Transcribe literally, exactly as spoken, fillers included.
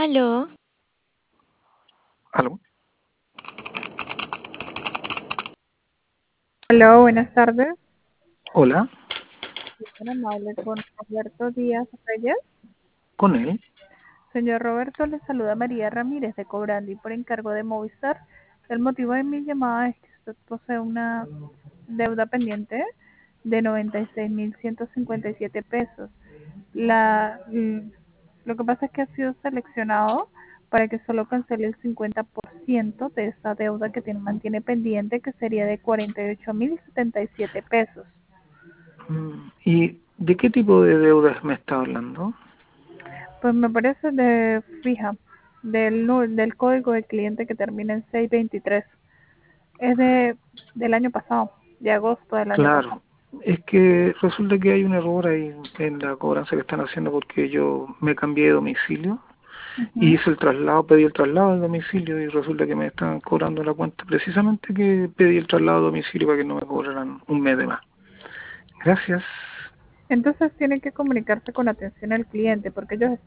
Aló, ¿Aló? Hola, buenas tardes. Hola, Muy amable con Roberto Díaz Reyes. con él. Señor Roberto, le saluda María Ramírez de Cobrandi por encargo de Movistar. El motivo de mi llamada es que usted posee una deuda pendiente de noventa y seis mil ciento cincuenta y siete pesos. La, mm, lo que pasa es que ha sido seleccionado para que solo cancele el cincuenta por ciento de esa deuda que tiene, mantiene pendiente, que sería de cuarenta y ocho mil setenta y siete pesos. Mm, ¿Y de qué tipo de deudas me está hablando? Pues me parece de fija, del, nu- del código de cliente que termina en seiscientos veintitrés. Es de del año pasado, de agosto del año pasado. Claro, es que resulta que hay un error ahí en la cobranza que están haciendo porque yo me cambié de domicilio y Ujú. hice el traslado, pedí el traslado del domicilio y resulta que me están cobrando la cuenta precisamente que pedí el traslado de domicilio para que no me cobraran un mes de más. Gracias. Entonces tiene que comunicarse con atención al cliente porque ellos